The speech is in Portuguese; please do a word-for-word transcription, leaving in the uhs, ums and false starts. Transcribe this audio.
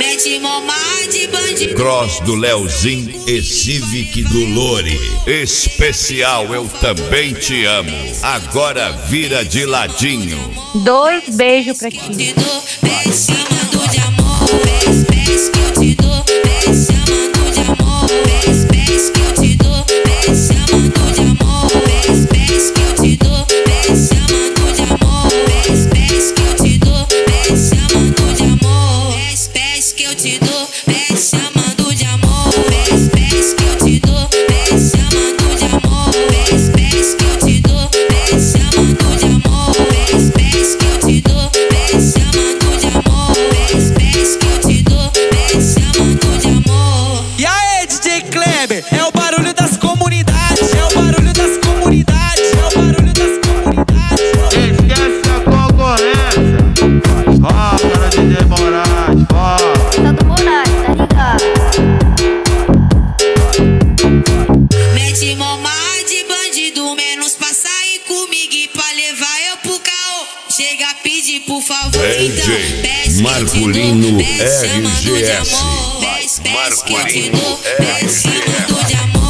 Mete moma de bandido. Cross do Leozinho e Civic do Lore. Especial Eu Também Te Amo. Agora vira de ladinho. Dois beijos pra ti. Te dou, pensando de amor. Pés, que eu te dou, pensando de amor. Pés, pés que eu te dou, pensando de amor. Pés, pés que eu te dou, pensando de amor. Pés, pés que eu te dou, pensando de amor. Pés, pés que eu te dou, pensando de amor. Pés, pés que eu te dou, pensando de amor. Pés, pés que eu te dou, pensando de amor. Pés, pés que eu te dou, pensando de amor. Pés, pés que eu te dou, pensando de amor. E aí, D J Kleber, é o barulho das comunidades, é o barulho das comunidades, é o barulho das comunidades. Esquece a concorrência. Ó, cara de D J Moraes, ó. Santo Moraes, tá ligado? Mete moma de bandido, menos pra sair comigo e pra levar eu pro caô. Chega a pedir por favor, D J então pés que eu te Marcolino dou, pés chamando de R G S. amor. Pés, pés que eu te Marcolino dou, pés chamando de amor.